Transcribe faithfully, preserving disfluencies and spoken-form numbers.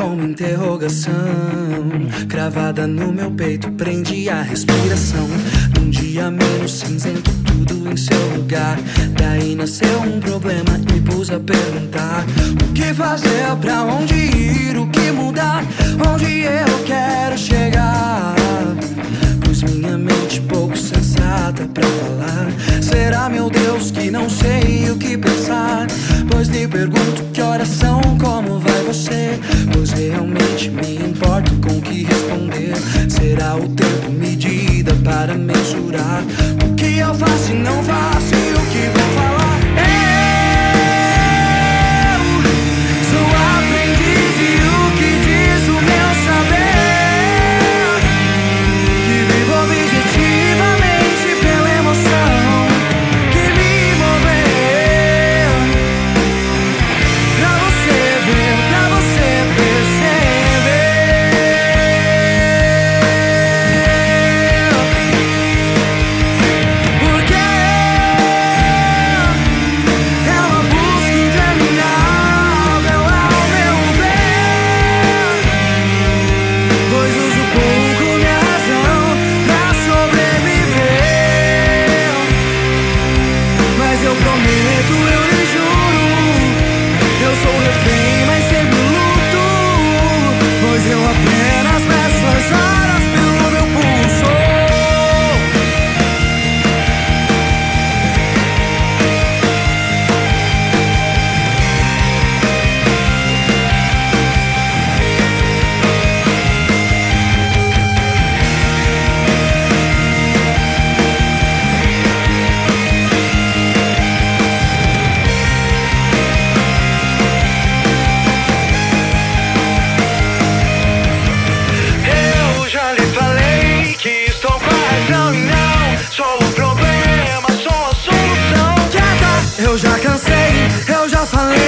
com uma interrogação cravada no meu peito, prende a respiração. Num dia menos cinzento, tudo em seu lugar. Daí nasceu um problema e me pus a perguntar: o que fazer, pra onde ir, o que mudar, onde eu quero chegar? Pois minha mente pouco sensata pra falar. Será, meu Deus, que não sei o que pensar? Pois lhe pergunto que oração, como vai você? Pois realmente me importo com o que responder. Será o tempo medida para mensurar o que eu faço e não faço e o que vou falar? Eu sou aprendiz e o que diz o meu saber, que vivo objetivamente pela emoção que me moveu. Pra você ver, pra você perceber. Porque é uma busca interminável ao meu ver. Pois uso pouco minha razão pra sobreviver. Mas eu prometo, eu lhe juro, eu sou refém, mas sempre luto. Pois eu apenas peço as horas pelo meu pulso. Eu já lhe falei que estou com a razão e não sou o problema, sou a solução. Quieta, eu já cansei, eu já falei.